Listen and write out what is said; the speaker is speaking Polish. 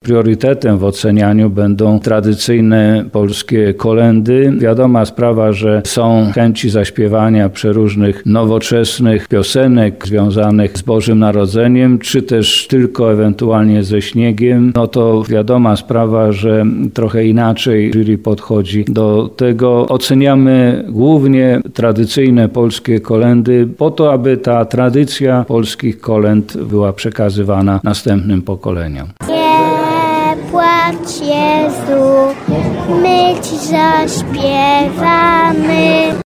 Priorytetem w ocenianiu będą tradycyjne polskie kolędy. Wiadoma sprawa, że są chęci zaśpiewania przeróżnych nowoczesnych piosenek związanych z Bożym Narodzeniem, czy też tylko ewentualnie ze śniegiem. No to wiadoma sprawa, że trochę inaczej jury podchodzi do tego. Oceniamy głównie tradycyjne polskie kolędy po to, aby ta tradycja polskich kolęd była przekazywana następnym pokoleniom. Płacz Jezu, my Ci zaśpiewamy.